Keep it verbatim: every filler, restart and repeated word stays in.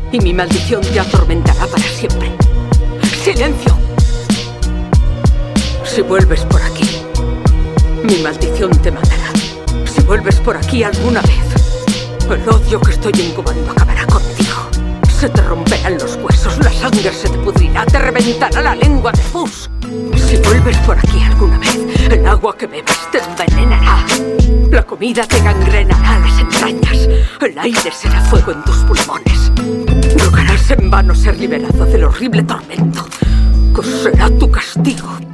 Y mi maldición te atormentará para siempre. ¡Silencio! Si vuelves por aquí, mi maldición te matará. Si vuelves por aquí alguna vez, el odio que estoy incubando acabará contigo. Se te romperán los huesos, la sangre se te pudrirá, te reventará la lengua de Fus. Si vuelves por aquí alguna vez, el agua que bebes te envenenará. La comida te gangrenará las entrañas. El aire será fuego en tus pulmones. Rogarás en vano ser liberado del horrible tormento, que será tu castigo.